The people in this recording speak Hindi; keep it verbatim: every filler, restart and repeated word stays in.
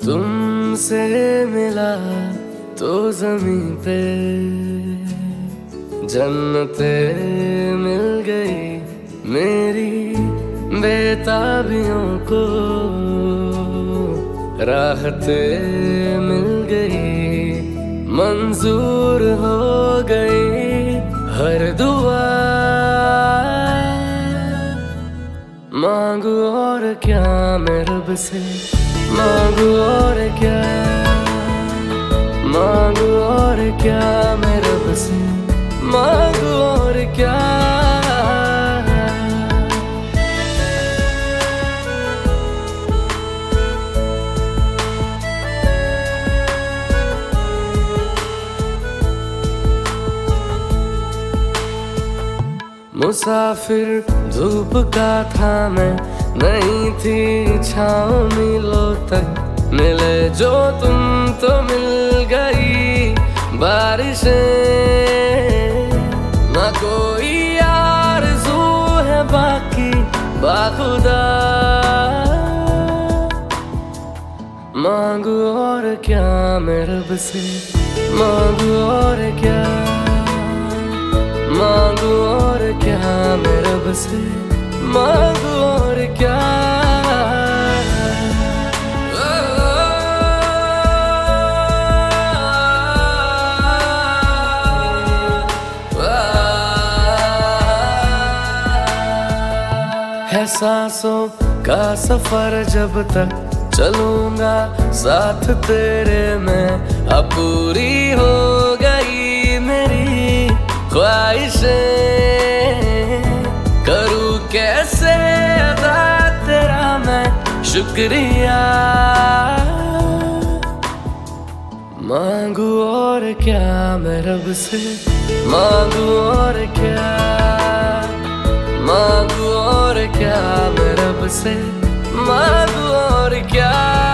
तुमसे मिला तो ज़मीं पे जन्नते मिल गई मेरी बेताबियों को, राहते मिल गई, मंजूर हो गई हर दुआ। मांगू और क्या मैं रब से, मांगू और क्या, मांगू और क्या मैं रब से, मांगू और क्या। मुसाफिर धूप का था मैं, नहीं थी छाँव मीलों तक, मिले जो तुम तो मिल गई बारिशें। ना कोई आरज़ू है बाकी बाखुदा, मांगू और क्या मैं रब से, मांगू और क्या, मांगू और क्या मैं रब से, मांगू और क्या। है सांसों का सफर जब तक चलूंगा साथ तेरे में, अब पूरी हो गई मेरी ख्वाहिशें। करूँ कैसे अदा तेरा मैं शुक्रिया, मांगू और क्या मैं रब से, मांगू और क्या, मांगू और क्या मैं रब से, मांगू और क्या।